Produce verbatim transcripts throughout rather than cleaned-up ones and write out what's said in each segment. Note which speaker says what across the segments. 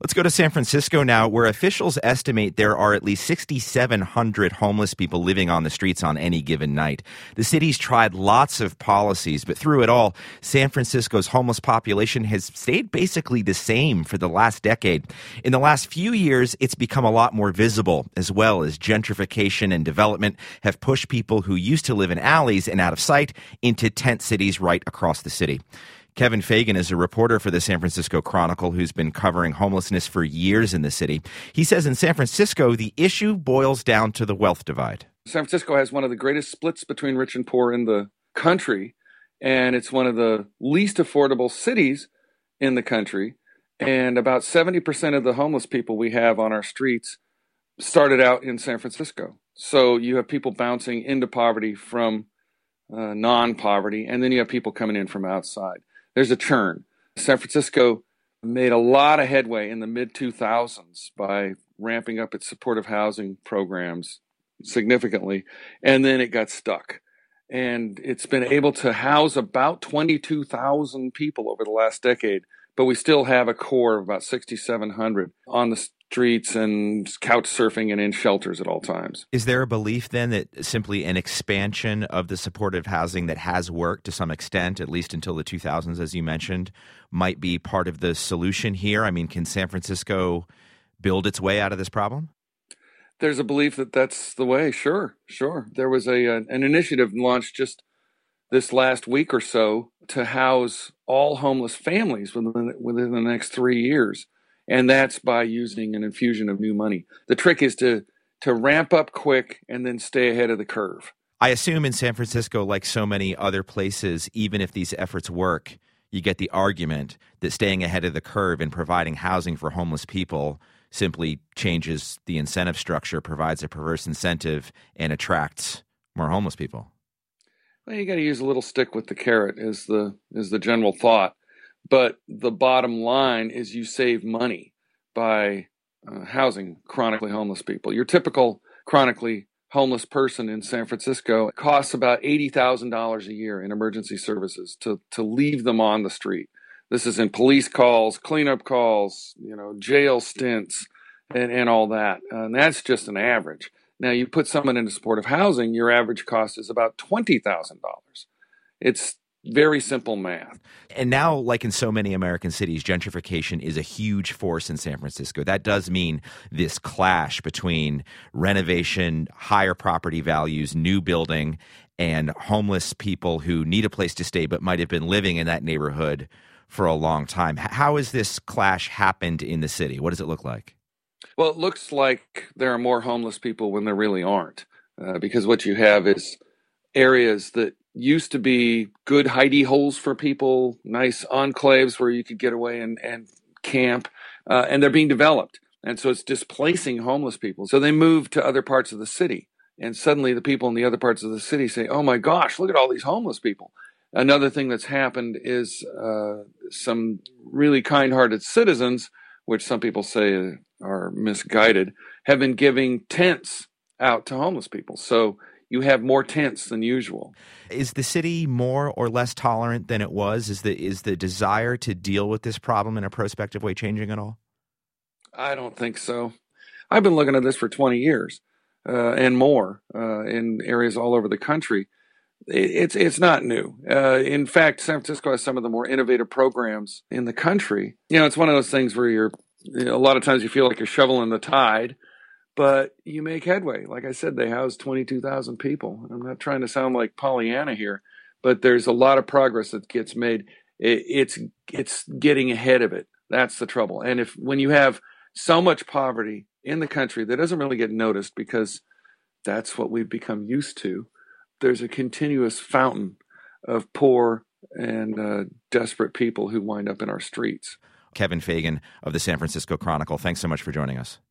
Speaker 1: Let's go to San Francisco now, where officials estimate there are at least six thousand seven hundred homeless people living on the streets on any given night. The city's tried lots of policies, but through it all, San Francisco's homeless population has stayed basically the same for the last decade. In the last few years, it's become a lot more visible, as well as gentrification and development have pushed people who used to live in alleys and out of sight into tent cities right across the city. Kevin Fagan is a reporter for the San Francisco Chronicle who's been covering homelessness for years in the city. He says in San Francisco, the issue boils down to the wealth divide.
Speaker 2: San Francisco has one of the greatest splits between rich and poor in the country, and it's one of the least affordable cities in the country. And about seventy percent of the homeless people we have on our streets started out in San Francisco. So you have people bouncing into poverty from uh, non-poverty, and then you have people coming in from outside. There's a churn. San Francisco made a lot of headway in the mid two thousands by ramping up its supportive housing programs significantly, and then it got stuck. And it's been able to house about twenty-two thousand people over the last decade, but we still have a core of about six thousand seven hundred on the streets and couch surfing and in shelters at all times.
Speaker 1: Is there a belief then that simply an expansion of the supportive housing that has worked to some extent, at least until the two thousands, as you mentioned, might be part of the solution here? I mean, can San Francisco build its way out of this problem?
Speaker 2: There's a belief that that's the way. Sure, sure. There was a an initiative launched just this last week or so to house all homeless families within, within the next three years. And that's by using an infusion of new money. The trick is to to ramp up quick and then stay ahead of the curve.
Speaker 1: I assume in San Francisco, like so many other places, even if these efforts work, you get the argument that staying ahead of the curve and providing housing for homeless people simply changes the incentive structure, provides a perverse incentive, and attracts more homeless people.
Speaker 2: Well, you got to use a little stick with the carrot is the is the general thought. But the bottom line is you save money by uh, housing chronically homeless people. Your typical chronically homeless person in San Francisco costs about eighty thousand dollars a year in emergency services to, to leave them on the street. This is in police calls, cleanup calls, you know, jail stints, and, and all that. And that's just an average. Now, you put someone into supportive housing, your average cost is about twenty thousand dollars. It's very simple math.
Speaker 1: And now, like in so many American cities, gentrification is a huge force in San Francisco. That does mean this clash between renovation, higher property values, new building, and homeless people who need a place to stay but might have been living in that neighborhood for a long time. How has this clash happened in the city? What does it look like?
Speaker 2: Well, it looks like there are more homeless people when there really aren't, uh, because what you have is areas that used to be good hidey holes for people, nice enclaves where you could get away and, and camp, uh, and they're being developed. And so it's displacing homeless people. So they move to other parts of the city. And suddenly the people in the other parts of the city say, oh my gosh, look at all these homeless people. Another thing that's happened is uh, some really kind-hearted citizens, which some people say are misguided, have been giving tents out to homeless people. So you have more tents than usual.
Speaker 1: Is the city more or less tolerant than it was? Is the is the desire to deal with this problem in a prospective way changing at all?
Speaker 2: I don't think so. I've been looking at this for twenty years uh, and more uh, in areas all over the country. It's it's not new. Uh, in fact, San Francisco has some of the more innovative programs in the country. You know, it's one of those things where you're, you know, a lot of times you feel like you're shoveling the tide, but you make headway. Like I said, they house twenty-two thousand people. I'm not trying to sound like Pollyanna here, but there's a lot of progress that gets made. It, it's it's getting ahead of it. That's the trouble. And if when you have so much poverty in the country that doesn't really get noticed because that's what we've become used to, there's a continuous fountain of poor and uh, desperate people who wind up in our streets.
Speaker 1: Kevin Fagan of the San Francisco Chronicle, thanks so much for joining us.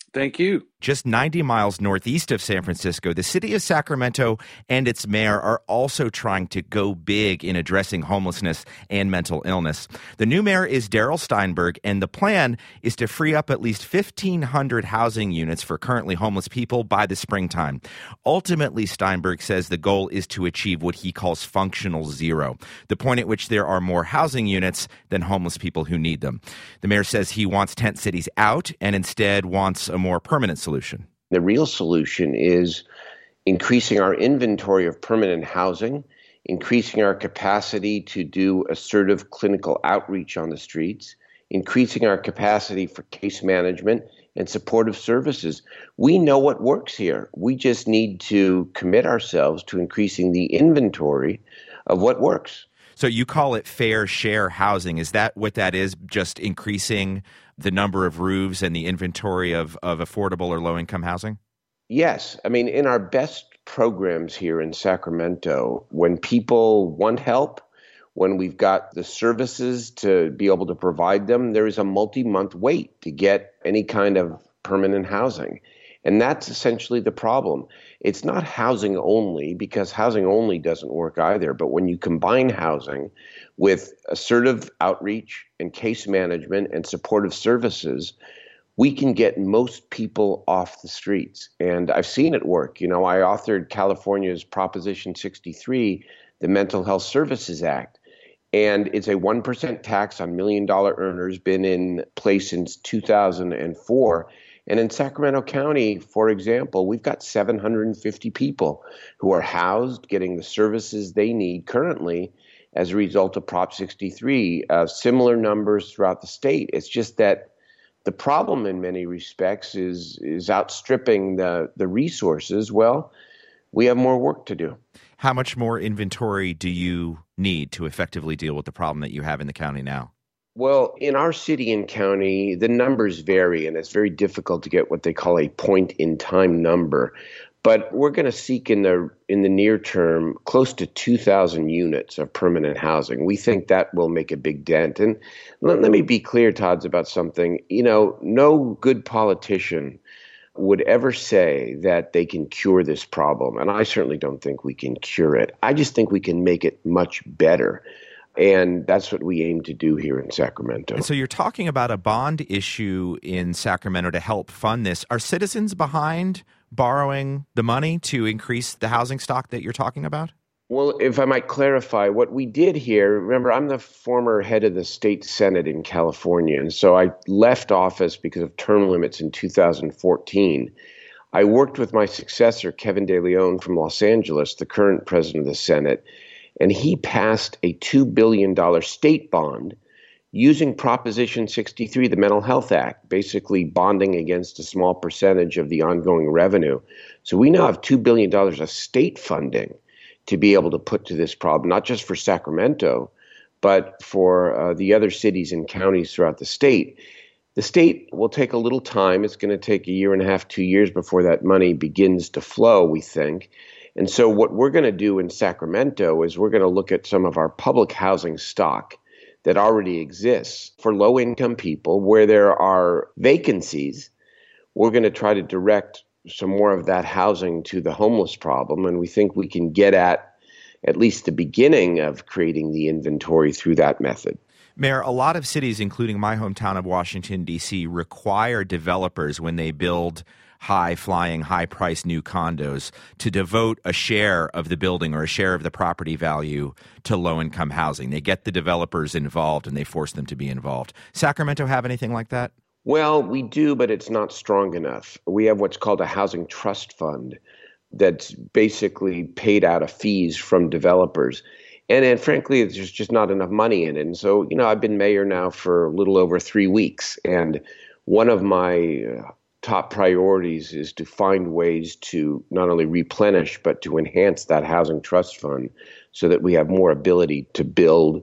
Speaker 2: Thank you.
Speaker 1: Just ninety miles northeast of San Francisco, the city of Sacramento and its mayor are also trying to go big in addressing homelessness and mental illness. The new mayor is Darrell Steinberg, and the plan is to free up at least fifteen hundred housing units for currently homeless people by the springtime. Ultimately, Steinberg says the goal is to achieve what he calls functional zero, the point at which there are more housing units than homeless people who need them. The mayor says he wants tent cities out and instead wants a more permanent solution. Solution.
Speaker 3: The real solution is increasing our inventory of permanent housing, increasing our capacity to do assertive clinical outreach on the streets, increasing our capacity for case management and supportive services. We know what works here. We just need to commit ourselves to increasing the inventory of what works.
Speaker 1: So you call it fair share housing. Is that what that is? Just increasing the number of roofs and the inventory of, of affordable or low-income housing?
Speaker 3: Yes. I mean, in our best programs here in Sacramento, when people want help, when we've got the services to be able to provide them, there is a multi-month wait to get any kind of permanent housing. And that's essentially the problem. It's not housing only, because housing only doesn't work either. But when you combine housing with assertive outreach and case management and supportive services, we can get most people off the streets. And I've seen it work. You know, I authored California's Proposition sixty-three, the Mental Health Services Act. And it's a one percent tax on million-dollar earners, been in place since two thousand four. And in Sacramento County, for example, we've got seven hundred fifty people who are housed, getting the services they need currently as a result of Prop sixty-three. Uh, similar numbers throughout the state. It's just that the problem in many respects is is outstripping the, the resources. Well, we have more work to do.
Speaker 1: How much more inventory do you need to effectively deal with the problem that you have in the county now?
Speaker 3: Well, in our city and county, the numbers vary, and it's very difficult to get what they call a point-in-time number. But we're going to seek in the in the near term close to two thousand units of permanent housing. We think that will make a big dent. And let, let me be clear, Todd, about something. You know, no good politician would ever say that they can cure this problem. And I certainly don't think we can cure it. I just think we can make it much better. And that's what we aim to do here in Sacramento.
Speaker 1: And so you're talking about a bond issue in Sacramento to help fund this. Are citizens behind borrowing the money to increase the housing stock that you're talking about?
Speaker 3: Well, if I might clarify, what we did here, remember, I'm the former head of the state Senate in California, and so I left office because of term limits in two thousand fourteen. I worked with my successor, Kevin De Leon from Los Angeles, the current president of the Senate, and he passed a two billion dollars state bond using Proposition sixty-three, the Mental Health Act, basically bonding against a small percentage of the ongoing revenue. So we now have two billion dollars of state funding to be able to put to this problem, not just for Sacramento, but for uh, the other cities and counties throughout the state. The state will take a little time. It's going to take a year and a half, two years before that money begins to flow, we think. And so what we're going to do in Sacramento is we're going to look at some of our public housing stock that already exists for low-income people where there are vacancies. We're going to try to direct some more of that housing to the homeless problem, and we think we can get at at least the beginning of creating the inventory through that method.
Speaker 1: Mayor, a lot of cities, including my hometown of Washington, D C, require developers when they build high-flying, high-priced new condos to devote a share of the building or a share of the property value to low-income housing. They get the developers involved and they force them to be involved. Sacramento have anything like that?
Speaker 3: Well, we do, but it's not strong enough. We have what's called a housing trust fund that's basically paid out of fees from developers. And, and frankly, there's just not enough money in it. And so, you know, I've been mayor now for a little over three weeks. And one of my uh, top priorities is to find ways to not only replenish, but to enhance that housing trust fund so that we have more ability to build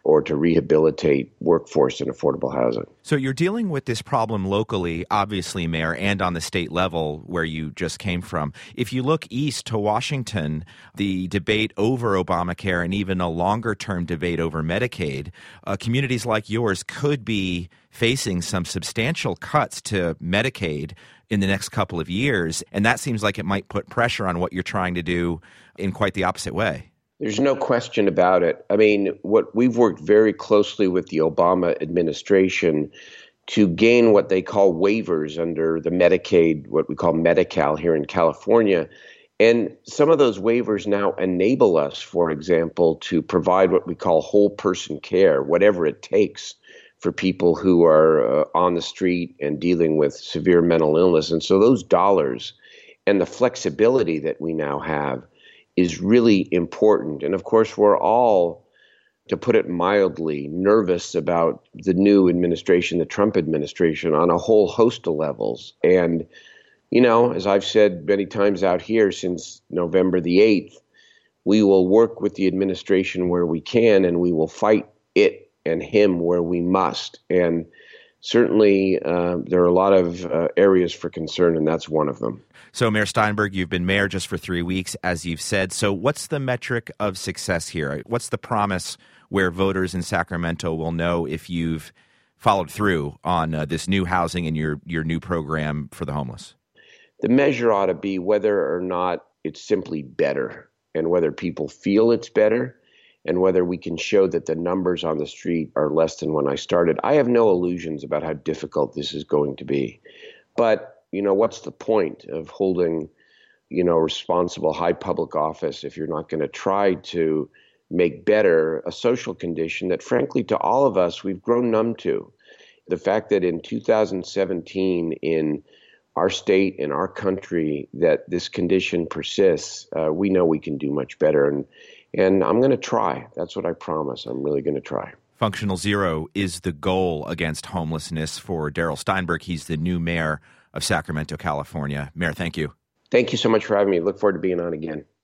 Speaker 3: or to rehabilitate workforce and affordable housing.
Speaker 1: So you're dealing with this problem locally, obviously, Mayor, and on the state level where you just came from. If you look east to Washington, the debate over Obamacare and even a longer-term debate over Medicaid, uh, communities like yours could be facing some substantial cuts to Medicaid in the next couple of years, and that seems like it might put pressure on what you're trying to do in quite the opposite way.
Speaker 3: There's no question about it. I mean, what we've worked very closely with the Obama administration to gain what they call waivers under the Medicaid, what we call Medi-Cal here in California. And some of those waivers now enable us, for example, to provide what we call whole person care, whatever it takes for people who are uh, on the street and dealing with severe mental illness. And so those dollars and the flexibility that we now have is really important. And of course, we're all, to put it mildly, nervous about the new administration, the Trump administration, on a whole host of levels. And, you know, as I've said many times out here since November the eighth, we will work with the administration where we can, and we will fight it and him where we must. And certainly uh, there are a lot of uh, areas for concern, and that's one of them.
Speaker 1: So, Mayor Steinberg, you've been mayor just for three weeks, as you've said. So what's the metric of success here? What's the promise where voters in Sacramento will know if you've followed through on uh, this new housing and your, your new program for the homeless?
Speaker 3: The measure ought to be whether or not it's simply better, and whether people feel it's better, and whether we can show that the numbers on the street are less than when I started. I have no illusions about how difficult this is going to be. But, you know, what's the point of holding, you know, responsible high public office if you're not going to try to make better a social condition that, frankly, to all of us, we've grown numb to. The fact that in two thousand seventeen, in our state, in our country, that this condition persists, uh, we know we can do much better. And And I'm going to try. That's what I promise. I'm really going to try.
Speaker 1: Functional Zero is the goal against homelessness for Darrell Steinberg. He's the new mayor of Sacramento, California. Mayor, thank you.
Speaker 3: Thank you so much for having me. Look forward to being on again.